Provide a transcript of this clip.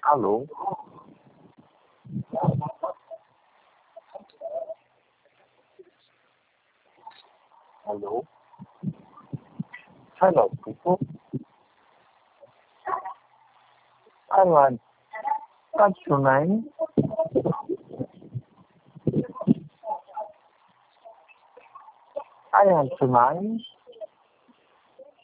Alô? Hello? Hello, people. I want what's your name? I am tonight.